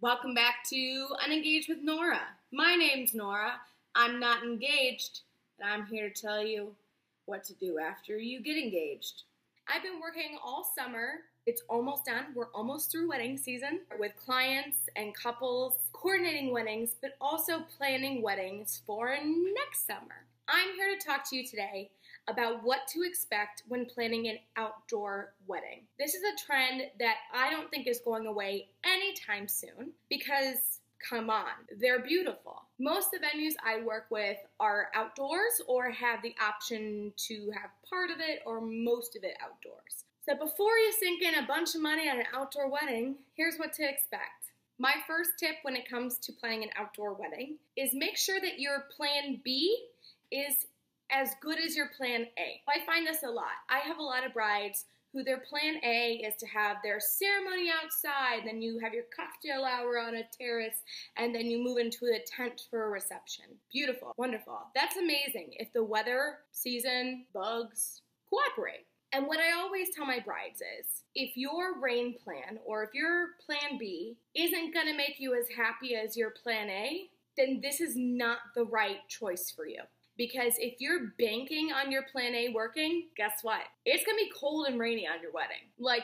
Welcome back to Unengaged with Nora. My name's Nora. I'm not engaged, and I'm here to tell you what to do after you get engaged. I've been working all summer. It's almost done. We're almost through wedding season with clients and couples, coordinating weddings, but also planning weddings for next summer. I'm here to talk to you today about what to expect when planning an outdoor wedding. This is a trend that I don't think is going away anytime soon because, come on, they're beautiful. Most of the venues I work with are outdoors or have the option to have part of it or most of it outdoors. So before you sink in a bunch of money on an outdoor wedding, here's what to expect. My first tip when it comes to planning an outdoor wedding is make sure that your plan B is as good as your plan A. I find this a lot. I have a lot of brides who their plan A is to have their ceremony outside, then you have your cocktail hour on a terrace, and then you move into a tent for a reception. Beautiful, wonderful. That's amazing if the weather, season, bugs cooperate. And what I always tell my brides is, if your rain plan or if your plan B isn't gonna make you as happy as your plan A, then this is not the right choice for you. Because if you're banking on your plan A working, guess what? It's gonna be cold and rainy on your wedding. Like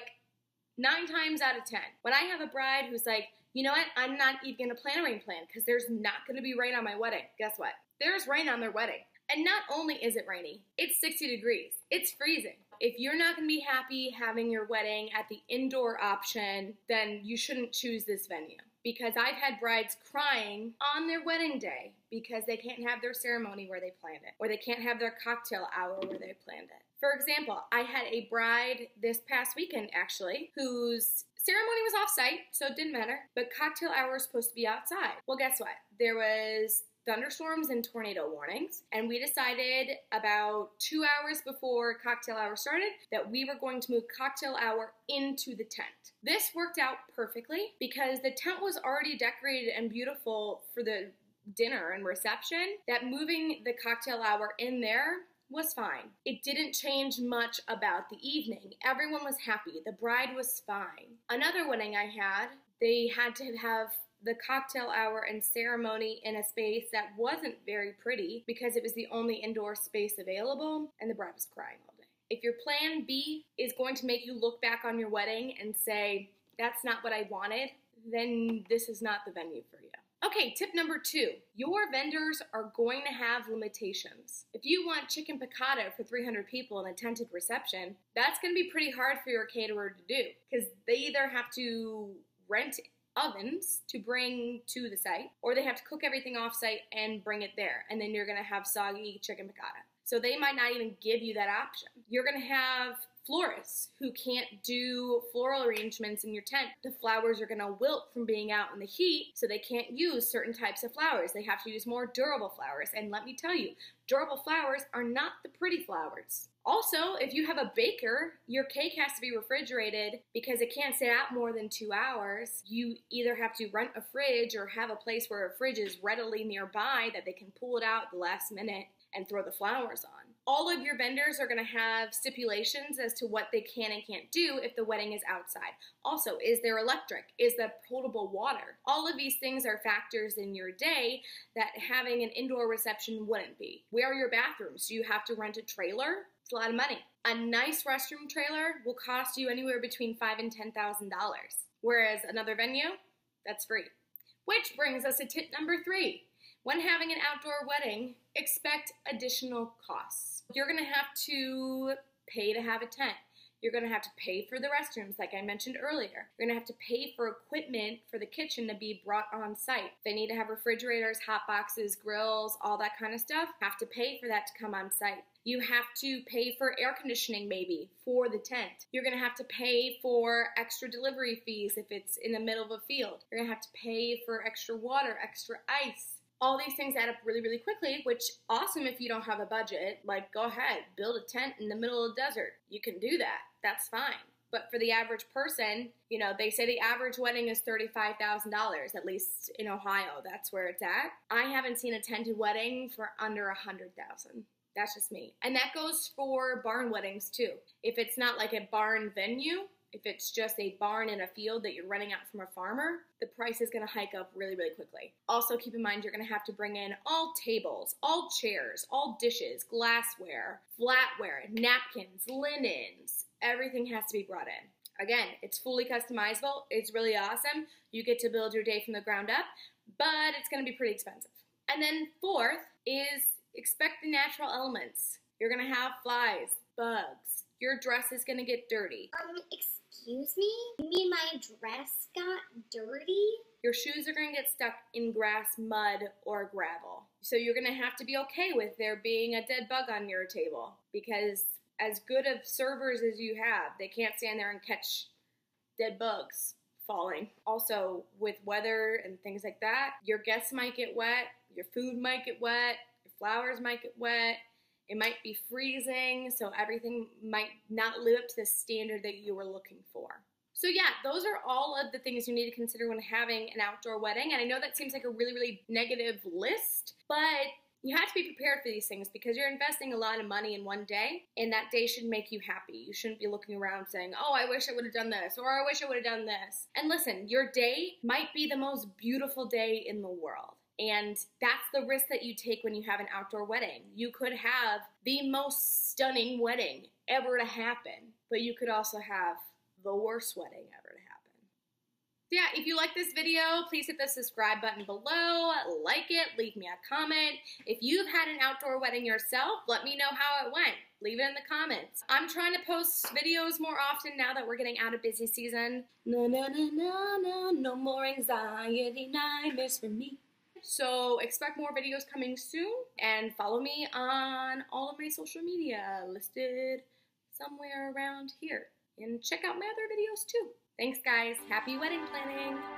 9 times out of 10. When I have a bride who's like, you know what? I'm not even gonna plan a rain plan because there's not gonna be rain on my wedding. Guess what? There's rain on their wedding. And not only is it rainy, it's 60 degrees. It's freezing. If you're not gonna be happy having your wedding at the indoor option, then you shouldn't choose this venue. Because I've had brides crying on their wedding day because they can't have their ceremony where they planned it, or they can't have their cocktail hour where they planned it. For example, I had a bride this past weekend, actually, whose ceremony was off-site, so it didn't matter, but cocktail hour was supposed to be outside. Well, guess what? There was thunderstorms and tornado warnings, and we decided about 2 hours before cocktail hour started that we were going to move cocktail hour into the tent. This worked out perfectly because the tent was already decorated and beautiful for the dinner and reception, that moving the cocktail hour in there was fine. It didn't change much about the evening. Everyone was happy. The bride was fine. Another wedding I had, they had to have the cocktail hour and ceremony in a space that wasn't very pretty because it was the only indoor space available, and the bride was crying all day. If your plan B is going to make you look back on your wedding and say, that's not what I wanted, then this is not the venue for you. Okay, tip number 2. Your vendors are going to have limitations. If you want chicken piccata for 300 people in a tented reception, that's going to be pretty hard for your caterer to do because they either have to rent ovens to bring to the site, or they have to cook everything off-site and bring it there, and then you're going to have soggy chicken piccata. So they might not even give you that option. You're going to have florists who can't do floral arrangements in your tent. The flowers are going to wilt from being out in the heat, so they can't use certain types of flowers. They have to use more durable flowers, and let me tell you, durable flowers are not the pretty flowers. Also, if you have a baker, your cake has to be refrigerated because it can't sit out more than 2 hours. You either have to rent a fridge or have a place where a fridge is readily nearby that they can pull it out at the last minute and throw the flowers on. All of your vendors are going to have stipulations as to what they can and can't do if the wedding is outside. Also, is there electric? Is there potable water? All of these things are factors in your day that having an indoor reception wouldn't be. Where are your bathrooms? Do you have to rent a trailer? It's a lot of money. A nice restroom trailer will cost you anywhere between $5,000 and $10,000, whereas another venue, that's free. Which brings us to tip number 3. When having an outdoor wedding, expect additional costs. You're going to have to pay to have a tent. You're going to have to pay for the restrooms, like I mentioned earlier. You're going to have to pay for equipment for the kitchen to be brought on site. They need to have refrigerators, hot boxes, grills, all that kind of stuff. Have to pay for that to come on site. You have to pay for air conditioning maybe for the tent. You're going to have to pay for extra delivery fees if it's in the middle of a field. You're going to have to pay for extra water, extra ice. All these things add up really, really quickly, which awesome if you don't have a budget. Like, go ahead, build a tent in the middle of the desert. You can do that. That's fine. But for the average person, you know, they say the average wedding is $35,000, at least in Ohio. That's where it's at. I haven't seen a tented wedding for under $100,000. That's just me. And that goes for barn weddings too. If it's not like a barn venue, If it's just a barn in a field that you're renting out from a farmer, the price is gonna hike up really, really quickly. Also keep in mind you're gonna have to bring in all tables, all chairs, all dishes, glassware, flatware, napkins, linens. Everything has to be brought in. Again, it's fully customizable. It's really awesome. You get to build your day from the ground up, but it's gonna be pretty expensive. And then fourth is expect the natural elements. You're gonna have flies, bugs. Your dress is gonna get dirty. Excuse me? You mean my dress got dirty? Your shoes are gonna get stuck in grass, mud, or gravel. So you're gonna have to be okay with there being a dead bug on your table, because as good of servers as you have, they can't stand there and catch dead bugs falling. Also, with weather and things like that, your guests might get wet, your food might get wet, your flowers might get wet, it might be freezing, so everything might not live up to the standard that you were looking for. So yeah, those are all of the things you need to consider when having an outdoor wedding, and I know that seems like a really, really negative list, but you have to be prepared for these things because you're investing a lot of money in one day, and that day should make you happy. You shouldn't be looking around saying, oh, I wish I would have done this, or I wish I would have done this. And listen, your day might be the most beautiful day in the world, and that's the risk that you take when you have an outdoor wedding. You could have the most stunning wedding ever to happen, but you could also have the worst wedding ever to happen. Yeah, if you like this video, please hit the subscribe button below, like it, leave me a comment. If you've had an outdoor wedding yourself, let me know how it went. Leave it in the comments. I'm trying to post videos more often now that we're getting out of busy season. No more anxiety nightmares for me. So expect more videos coming soon, and follow me on all of my social media listed somewhere around here. And check out my other videos too. Thanks guys, happy wedding planning!